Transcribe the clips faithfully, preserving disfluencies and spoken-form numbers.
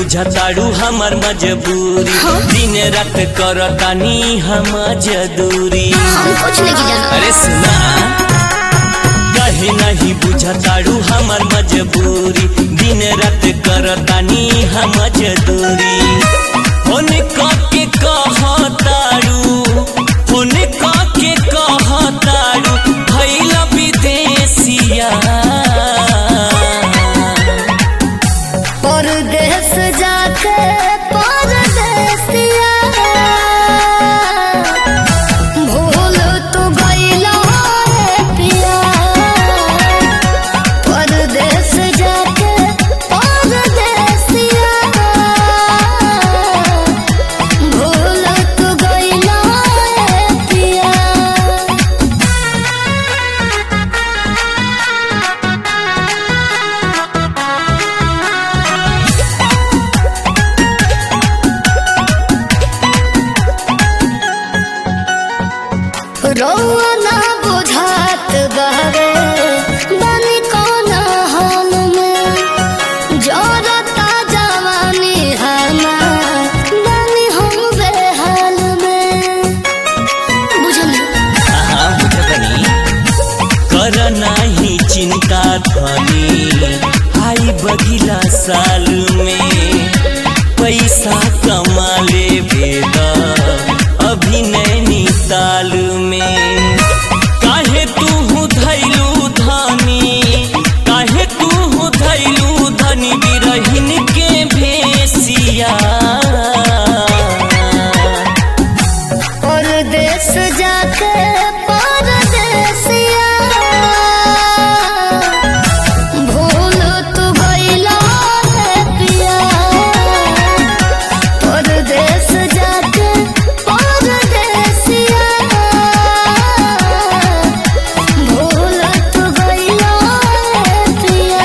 बुझताड़ू हमार मजबूरी, दिन रात करतानी हम जदूरी। कुछ नहीं जाना। अरे सुना, कहे नहीं बुझताड़ू हमार मजबूरी, दिन रात करतानी हम जदूरी। होने के कहताड़ू, होने के कहताड़ू भइला विदेशिया। परदेस जाके परदेसिया, भूल तू गइला रे पिया। परदेस जाके परदेसिया, भूल तू गइला रे पिया। रौआ ना बुझात बहरे बनी कौन हाल में, जोरता जवानी हमार बनी हम बेहाल में। बुझनी हाँ बुझतनी, कर नाही चिंता धनी, आई बगिला साल में पैसा कमा ले बेदा अभी नैनीताल में। काहे तू धैलू धनी, काहे तू धैलू धनी बिरहिन के भेसिया। परदेस जाके परदेसिया, भूल तू गइला रे पिया। परदेस जाके परदेसिया, भूल तू गइला रे पिया।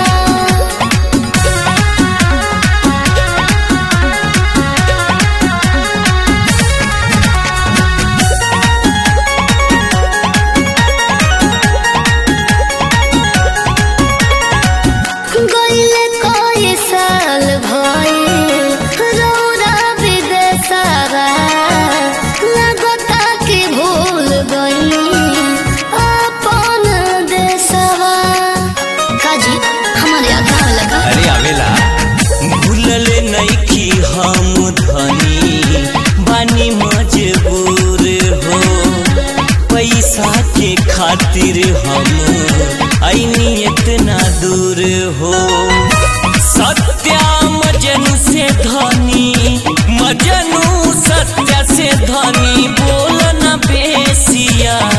गइले कोई साल भइल रौरा विदेशवा, लगता कि भूल गइनी अपन देशवा। काजी हमारे आधार लगा। अरे आवेला, भूलले नइखी हम धनी, बानी मजबूर हो। पैसा के खातिर हम आईनी इतना दूर हो। सत्या मजनू से धनी, मजनू सत्या से धनी, बोल न बेसिया।